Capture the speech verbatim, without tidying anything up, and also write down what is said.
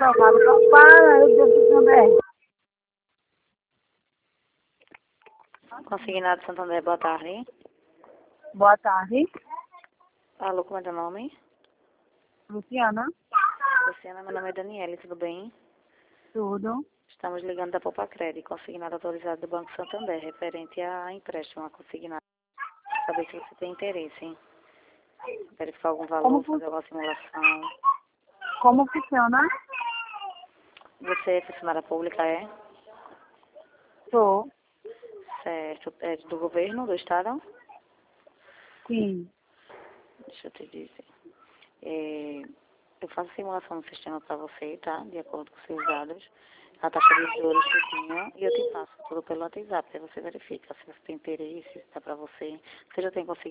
Fala, papai, eu devo também. Consignado Santander, boa tarde. Boa tarde, Alô, como é teu nome? Luciana. Luciana, meu nome é Daniele, tudo bem? Tudo. Estamos ligando da Poupa Crédito, consignado autorizado do Banco Santander, referente a empréstimo a consignado. Saber se você tem interesse em verificar algum valor, Como, fazer fu- alguma simulação. como funciona? Você é funcionária pública, é? Sou. Certo. É do governo, do Estado? Sim. Deixa eu te dizer. É, eu faço simulação no sistema para você, tá? De acordo com seus dados. A taxa de juros, tudinho. E eu te passo tudo pelo WhatsApp. Aí você verifica se você tem interesse, se dá para você. Você já tem conseguido